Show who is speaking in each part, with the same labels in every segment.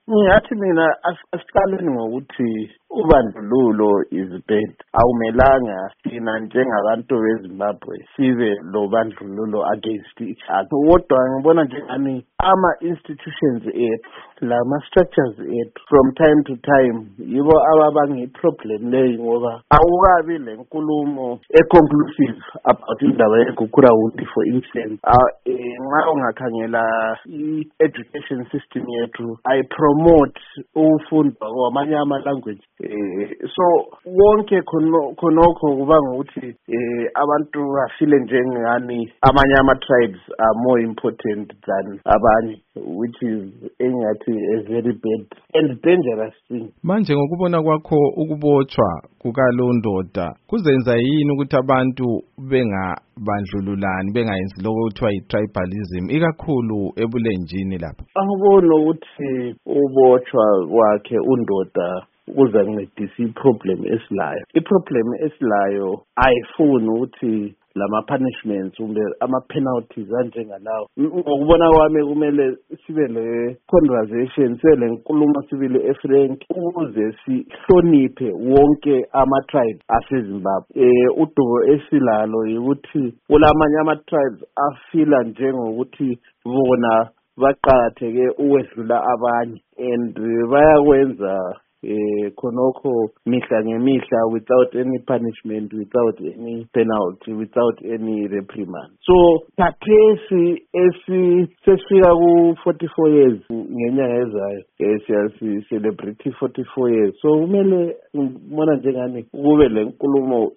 Speaker 1: Ngingathi mina asiqaleni ngokuthi ubandlululo is bad. Awumelanga thina njengabantu beZimbabwe sibe lo bandlululo against each other. Kodwa ngibona njengani ama-institutions ethu, lama-structures ethu from time to time yibo ababanga i-problem leyo ngoba awukabi le nkulumo e-conclusive about indaba yeGugurawundi for instance. Nxa ungakhangela i-education system yethu ayipromote ukufundwa kwamanye ama-language. So wonke khonokho kuba ngokuthi abantu bafile njengani amanye ama-tribes are more important than abanye, which is engathi a very bad and dangerous thing.
Speaker 2: Manje ngokubona kwakho ukubotshwa kukalondoda kuzenza yini ukuthi abantu bengabandlululani bengayenzi lokho kuthiwa yi-tribalism ikakhulu ebulenjini lapha?
Speaker 1: Angiboni ukuthi ubotshwa kwakhe undoda kuzancedisa i-problem esilayo. I-problem esilayo ayifuni ukuthi lama-punishments kumbe ama-penalties anjengalawo. Ngokubona kwami kumele sibe le-conversation, sibe le nkulumo sibili efrank ukuze sihloniphe wonke ama-tribes aseZimbabwe. Udubo esilalo yikuthi kulamanye ama-tribes afila njengokuthi bona baqakatheke ukwedlula abanye and bayakwenza khonokho mihla ngemihla without any punishment, without any penalty, without any reprimand. So khathesi sesifika ku-44 years ngenyanga ezayo siyasi-celebrate 44 years. So kumele ngibona njengani kube le nkulumo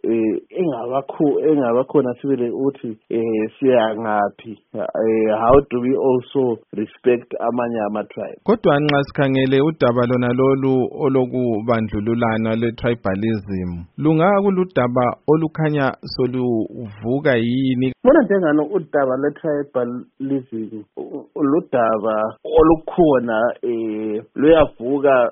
Speaker 1: engabakhona sibile ukuthi siyangaphi, how do we also respect amanye ama-tribe.
Speaker 2: Kodwa nxa sikhangele udaba lona lolu lokubandlululana le-tribalism lungakuludaba olukhanya soluvuka yini?
Speaker 1: Bona njengani udaba le-tribalism uludaba olukhona luyavuka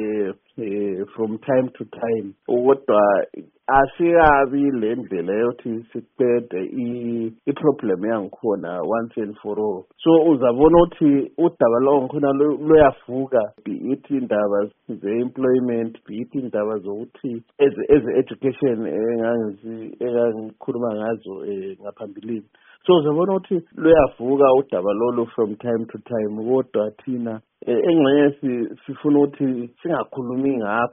Speaker 1: from time to time, kodwa asikabi le ndlela yokuthi siqede i-problem yangikhona once and for all. So uzabona ukuthi udaba lawo ngikhona luyavuka, be it indaba ze-employment, be it indaba zokuthi eze-education engangikhuluma ngazo ngaphambilini. So uzabona ukuthi luyavuka udaba lolu from time to time, kodwa thina engxenye sifuna ukuthi singakhulumi ngakho